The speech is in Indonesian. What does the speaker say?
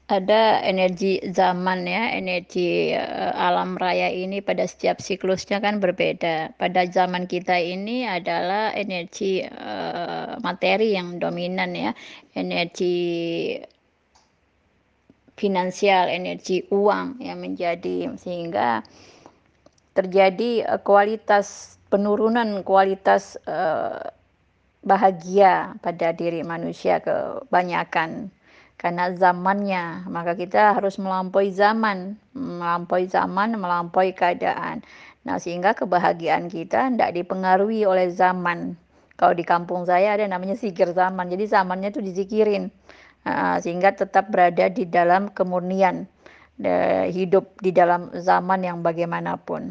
Ada energi zaman ya, energi, alam raya ini pada setiap siklusnya kan berbeda. Pada zaman kita ini adalah energi, materi yang dominan ya, energi finansial, energi uang yang menjadi sehingga terjadi, penurunan kualitas, bahagia pada diri manusia kebanyakan. Karena zamannya, maka kita harus melampaui zaman, melampaui keadaan. Nah, sehingga kebahagiaan kita tidak dipengaruhi oleh zaman. Kalau di kampung saya ada namanya zikir zaman, jadi zamannya itu dizikirin, sehingga tetap berada di dalam kemurnian, hidup di dalam zaman yang bagaimanapun.